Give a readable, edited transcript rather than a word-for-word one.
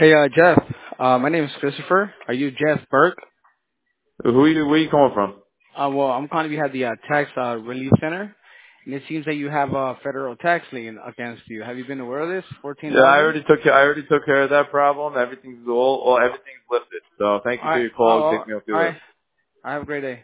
Hey, Jeff. My name is Christopher. Are you Jeff Burke? Where you calling from? Well, I'm calling you at the tax relief center, and it seems that you have a federal tax lien against you. Have you been aware of this? Yeah, 14,000. I already took care of that problem. Everything's lifted. So thank you All for right. your Oh, call. well, Take me off all your right. list. I have a great day.